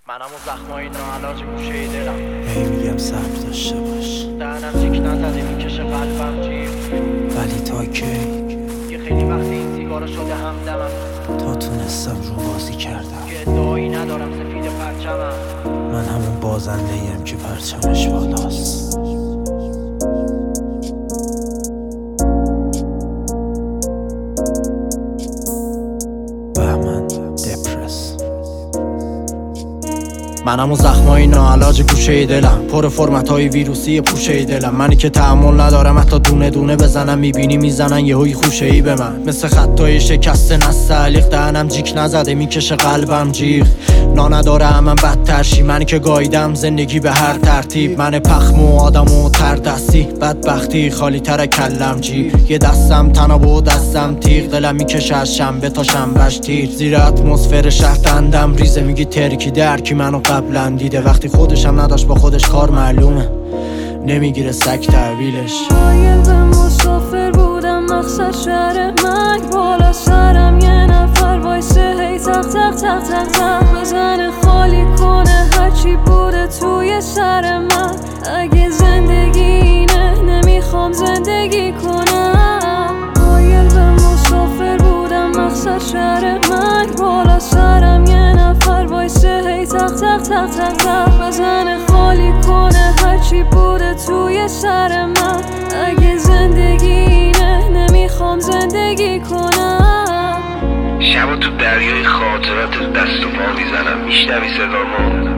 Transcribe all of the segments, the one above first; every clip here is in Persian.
منم و زخمای ناعلاج گوشه دلم میگم صبر داشته باش، دهنم جیک نزده میکشه قلبم جیغ، ولی تا کی؟ یه خیلی وقتی این سیگارو شده همدمم، تا تونستم رو بازی کردم که ادعایی ندارم سفید پرچمم. من همون بازنده‌ایم که پرچمش بالاست. بهمن دپرس. منم و زخمای ناعلاج گوشه دلم، پر فرمتای ویروسی پوشه دلم. منی که تحمل ندارم حتی دونه دونه بزنم، میبینی میزنن یهویی خوشه ای به من، مثل خطای شکسته نستعلیق. دهنم جیک نزده میکشه قلبم جیغ، نداره من بدترشی. منی که گایدم زندگی به هر ترتیب، من پخم و آدم و تردستی. بدبختی خالی تر کلم جیب، یه دستم تناب و دستم تیغ. دلم میکشه از شنبه تا شنبهش تیر، زیر اتمسفر شهر دندم ریزه. میگی ترکی درکی منو قبلا دیده، وقتی خودشم نداشت با خودش کار معلومه نمیگیره سگ تحویلش. مایل به مسافر بودم مقصد شهر مرگ، بالا سرم یه نفر وایسه هی تق تق تق تق تق بزنه خالی کنه هرچی بوده توی سر من. اگه زندگی اینه نمیخوام زندگی کنم. مایل به مسافر بودم مقصد شهر مرگ، بالا سرم یه نفر وایسه هی تق تق تق تق تق بزنه خالی کنه هرچی بوده توی سر من. اگه زندگی اینه نمیخوام زندگی کنم. شبا تو دریای خاطرات دست و پا میزنم، میشنوی صدامو؟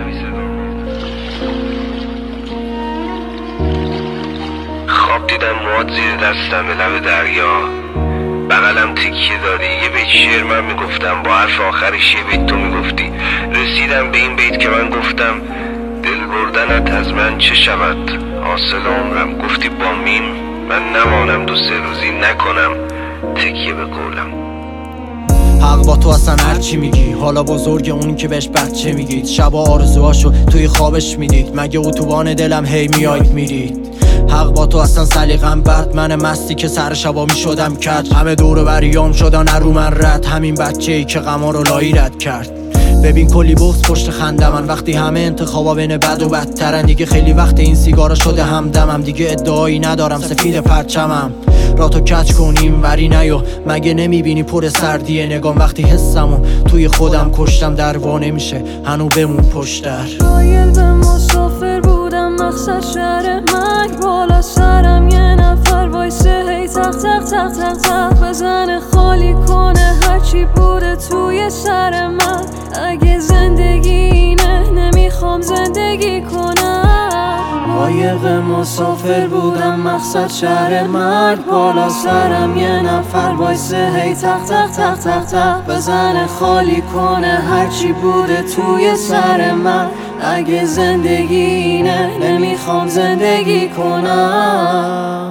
خواب دیدم مواد زیر دستم به لب دریا، بغلم تکیه داری. یه بیت شعر من میگفتم، با حرف آخرش یه بیت تو میگفتی. رسیدم به این بیت که من گفتم دل بردنت از من چه شود حاصل عمرم. گفتی با میم من نمانم 2-3 روزی، نکنم تکیه به قولم. حق با تو اصلا هرچی میگی، حالا بزرگ اونی که بهش بچه میگید. شبا آرزوهاشو توی خوابش میدید، مگه اتوبان دلم هی میاید میرید. حق با تو اصلا سلیقم بد، من مستی که سر شبا میشدم کج. همه دور بریام شدن رو من رد، همین بچه ای که غما رو لایی رد کرد. ببین کلی بغض پشت خنده من، وقتی همه انتخابا بین بد و بدترن. دیگه خیلی وقت این سیگارا شده همدمم، دیگه ادعایی ندارم سفید پرچمم. را تو کچ کنیم وری نیو، مگه نمیبینی پر سردیه نگام. وقتی حسمو توی خودم کشتم دروا نمیشه هنو بمون پشتر. مایل به مسافر بودم مقصد شهر مرگ، بالا سرم یه نفر وایسه هی تق تق تق تق تق بزنه خالی کنه هرچی بوده توی سر من. اگه زندگی اینه نمیخوام زندگی کنم. قایق مسافر بودم مقصد شهر مرگ، بالا سرم یه نفر وایسه هی تق تق تق تق تق بزنه خالی کنه هرچی بوده توی سر من. اگه زندگی اینه نمیخوام زندگی کنم.